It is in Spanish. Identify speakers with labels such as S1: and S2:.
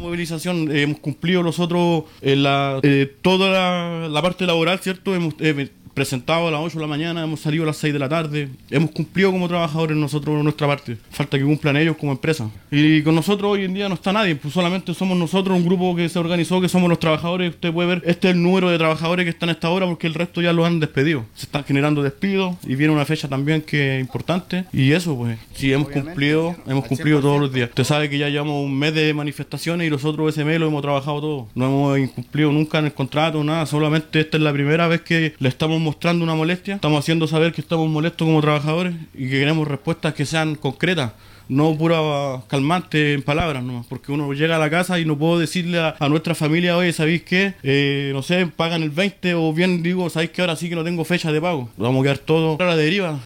S1: movilización, hemos cumplido nosotros toda la parte laboral, ¿cierto? Hemos presentado a las 8 de la mañana, hemos salido a las 6 de la tarde, hemos cumplido como trabajadores nosotros nuestra parte, falta que cumplan ellos como empresa. Y con nosotros hoy en día no está nadie, pues solamente somos nosotros, un grupo que se organizó, que somos los trabajadores. Usted puede ver, este es el número de trabajadores que están a esta hora, porque el resto ya los han despedido. Se están generando despidos y viene una fecha también que es importante, y eso pues, sí, hemos cumplido todos los días. Usted sabe que ya llevamos un mes de manifestaciones y nosotros ese mes lo hemos trabajado todo, no hemos incumplido nunca en el contrato, nada, solamente esta es la primera vez que le estamos mostrando una molestia, estamos haciendo saber que estamos molestos como trabajadores y que queremos respuestas que sean concretas, no pura calmante en palabras, ¿no? Porque uno llega a la casa y no puedo decirle a nuestra familia, oye, ¿sabéis qué? No sé, pagan el 20, o bien digo, ¿sabéis qué? Ahora sí que no tengo fecha de pago. Vamos a quedar todo a la deriva.